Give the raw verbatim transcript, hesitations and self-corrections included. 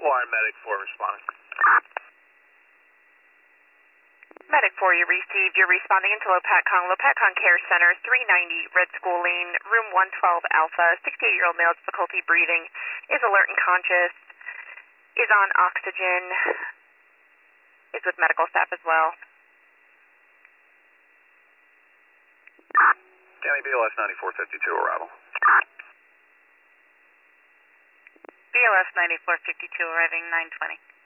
Wire Medic four responding. Medic four, you received. You're responding into Lopatcon. Lopatcon Care Center, three ninety Red School Lane, room one twelve Alpha. sixty-eight-year-old male, difficulty breathing, is alert and conscious, is on oxygen, is with medical staff as well. County B L S ninety-four fifty-two arrival. B L S ninety-four fifty-two arriving nine twenty.